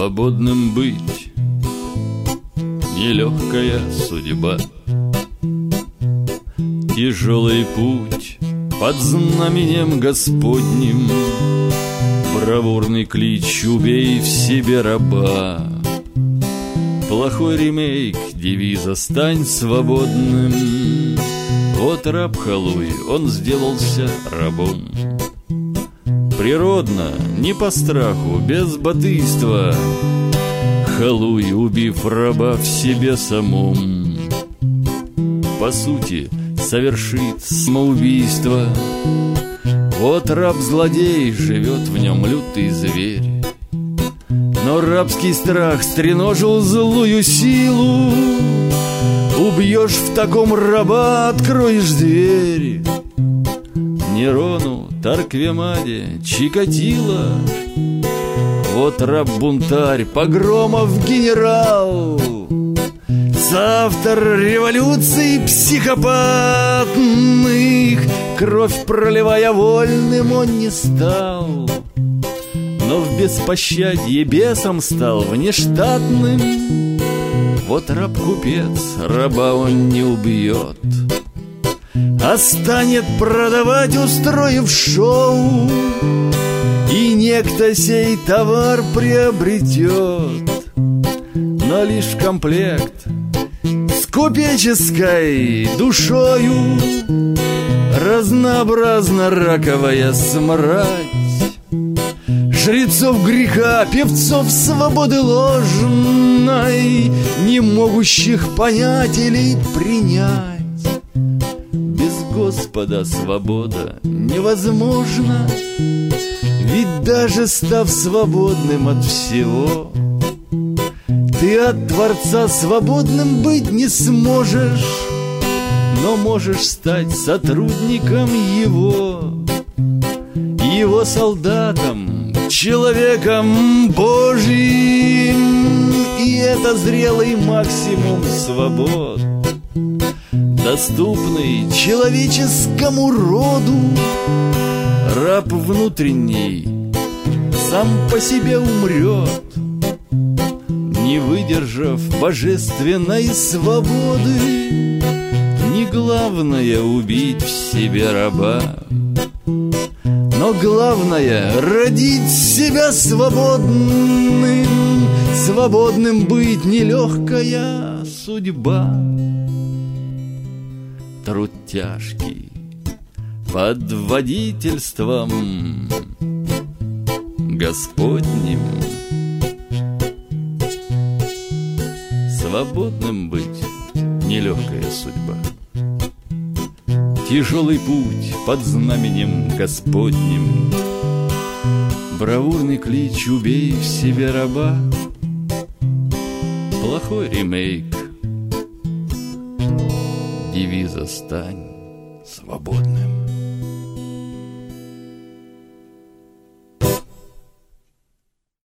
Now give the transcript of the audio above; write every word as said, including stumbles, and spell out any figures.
Свободным быть нелегкая судьба. Тяжелый путь под знаменем Господним, бравурный клич «Убей в себе раба». Плохой ремейк девиза «Стань свободным». Вот раб Халуй, он сделался рабом. Природно, не по страху, без батыйства, Халуй, убив раба в себе самом, по сути, совершит самоубийство. Вот раб-злодей, живет в нем лютый зверь. Но рабский страх стреножил злую силу. Убьешь в таком раба, откроешь дверь. Нерону, Тарквемаде, Чикатило. Вот раб-бунтарь, погромов генерал, соавтор революций психопатных, кровь проливая вольным он не стал, но в беспощадье бесом стал внештатным. Вот раб-купец, раба он не убьет, а станет продавать, устроив шоу, и некто сей товар приобретет, но лишь в комплект с купеческой душою. Разнообразна раковая смрать жрецов греха, певцов свободы ложной, не могущих понять или принять. Без Господа свобода невозможна, ведь даже став свободным от всего, ты от Творца свободным быть не сможешь, но можешь стать сотрудником Его, Его солдатом, человеком Божьим. И это зрелый максимум свобод, доступный человеческому роду. Раб внутренний сам по себе умрет, не выдержав божественной свободы. Не главное убить в себе раба, но главное родить себя свободным. Свободным быть нелегкая судьба. Труд тяжкий под водительством Господним. Свободным быть нелегкая судьба. Тяжелый путь под знаменем Господним, бравурный клич «Убей в себе раба». Плохой ремейк девиза «Стань свободным».